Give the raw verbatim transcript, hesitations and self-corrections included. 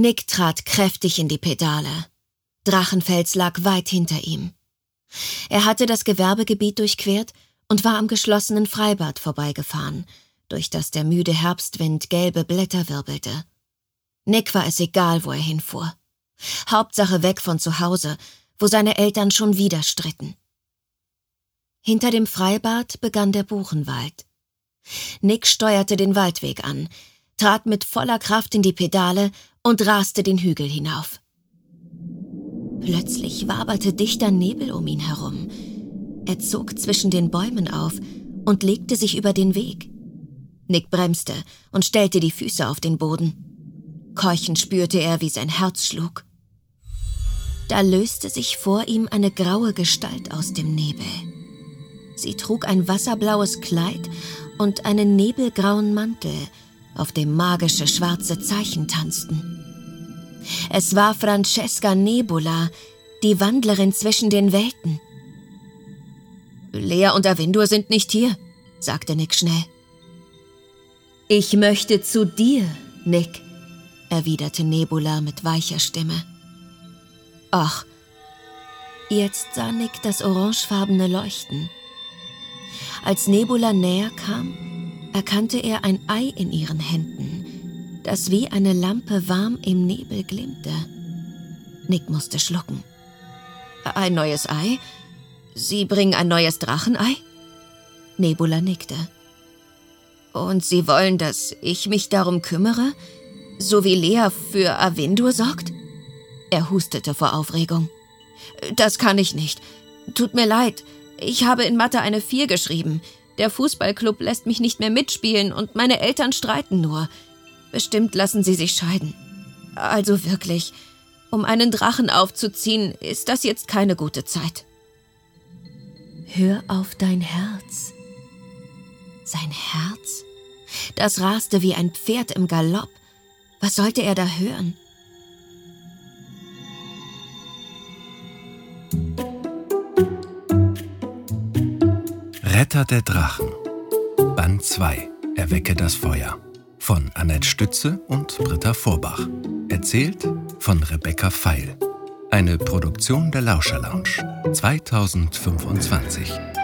Nick trat kräftig in die Pedale. Drachenfels lag weit hinter ihm. Er hatte das Gewerbegebiet durchquert und war am geschlossenen Freibad vorbeigefahren, durch das der müde Herbstwind gelbe Blätter wirbelte. Nick war es egal, wo er hinfuhr. Hauptsache weg von zu Hause, wo seine Eltern schon wieder stritten. Hinter dem Freibad begann der Buchenwald. Nick steuerte den Waldweg an, trat mit voller Kraft in die Pedale und raste den Hügel hinauf. Plötzlich waberte dichter Nebel um ihn herum. Er zog zwischen den Bäumen auf und legte sich über den Weg. Nick bremste und stellte die Füße auf den Boden. Keuchend spürte er, wie sein Herz schlug. Da löste sich vor ihm eine graue Gestalt aus dem Nebel. Sie trug ein wasserblaues Kleid und einen nebelgrauen Mantel, auf dem magische schwarze Zeichen tanzten. Es war Francesca Nebula, die Wandlerin zwischen den Welten. »Lea und Avindur sind nicht hier«, sagte Nick schnell. »Ich möchte zu dir, Nick«, erwiderte Nebula mit weicher Stimme. Ach, jetzt sah Nick das orangefarbene Leuchten. Als Nebula näher kam, erkannte er ein Ei in ihren Händen, das wie eine Lampe warm im Nebel glimmte. Nick musste schlucken. »Ein neues Ei? Sie bringen ein neues Drachenei?« Nebula nickte. »Und Sie wollen, dass ich mich darum kümmere, so wie Lea für Avindur sorgt?« Er hustete vor Aufregung. »Das kann ich nicht. Tut mir leid. Ich habe in Mathe eine vier geschrieben. Der Fußballclub lässt mich nicht mehr mitspielen und meine Eltern streiten nur. Bestimmt lassen sie sich scheiden. Also wirklich, um einen Drachen aufzuziehen, ist das jetzt keine gute Zeit.« »Hör auf dein Herz.« Sein Herz? Das raste wie ein Pferd im Galopp. Was sollte er da hören? Retter der Drachen. Band zwei. Erwecke das Feuer. Von Annette Stütze und Britta Vorbach. Erzählt von Rebecca Feil. Eine Produktion der Lauscher Lounge zweitausendfünfundzwanzig.